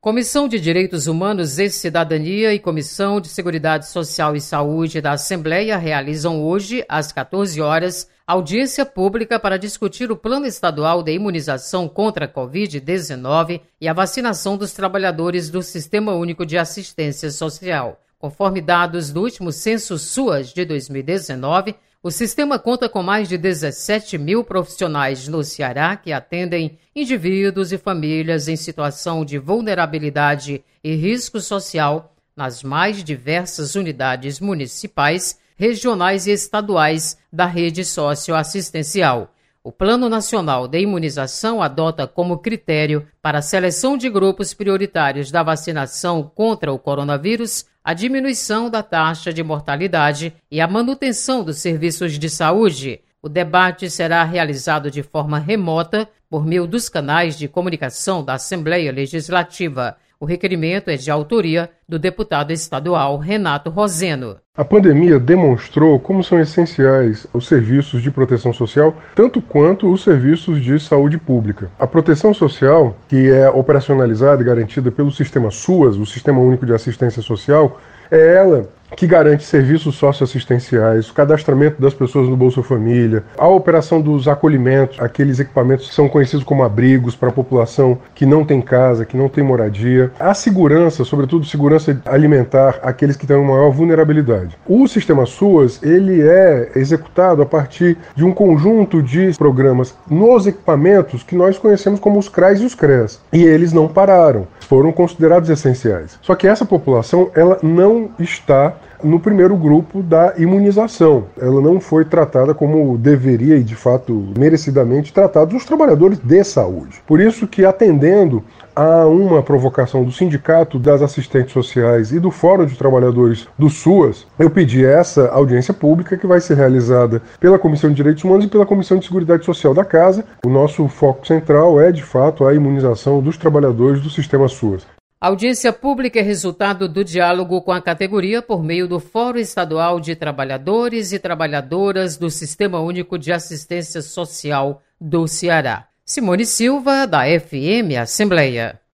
Comissão de Direitos Humanos e Cidadania e Comissão de Seguridade Social e Saúde da Assembleia realizam hoje, às 14 horas, audiência pública para discutir o Plano Estadual de Imunização contra a Covid-19 e a vacinação dos trabalhadores do Sistema Único de Assistência Social. Conforme dados do último censo SUAS de 2019, o sistema conta com mais de 17 mil profissionais no Ceará que atendem indivíduos e famílias em situação de vulnerabilidade e risco social nas mais diversas unidades municipais, regionais e estaduais da rede socioassistencial. O Plano Nacional de Imunização adota como critério para a seleção de grupos prioritários da vacinação contra o coronavírus a diminuição da taxa de mortalidade e a manutenção dos serviços de saúde. O debate será realizado de forma remota por meio dos canais de comunicação da Assembleia Legislativa. O requerimento é de autoria do deputado estadual Renato Roseno. A pandemia demonstrou como são essenciais os serviços de proteção social, tanto quanto os serviços de saúde pública. A proteção social, que é operacionalizada e garantida pelo sistema SUAS, o Sistema Único de Assistência Social, é ela que garante serviços socioassistenciais, o cadastramento das pessoas no Bolsa Família, a operação dos acolhimentos, aqueles equipamentos que são conhecidos como abrigos para a população que não tem casa, que não tem moradia, a segurança, sobretudo segurança alimentar, aqueles que têm uma maior vulnerabilidade. O sistema SUAS, ele é executado a partir de um conjunto de programas nos equipamentos que nós conhecemos como os CRAs e os CREAs. E eles não pararam, foram considerados essenciais. Só que essa população, ela não está no primeiro grupo da imunização. Ela não foi tratada como deveria e, de fato, merecidamente tratados os trabalhadores de saúde. Por isso que, atendendo a uma provocação do Sindicato das Assistentes Sociais e do Fórum de Trabalhadores do SUAS, eu pedi essa audiência pública que vai ser realizada pela Comissão de Direitos Humanos e pela Comissão de Seguridade Social da Casa. O nosso foco central é, de fato, a imunização dos trabalhadores do sistema SUAS. A audiência pública é resultado do diálogo com a categoria por meio do Fórum Estadual de Trabalhadores e Trabalhadoras do Sistema Único de Assistência Social do Ceará. Simone Silva, da FM Assembleia.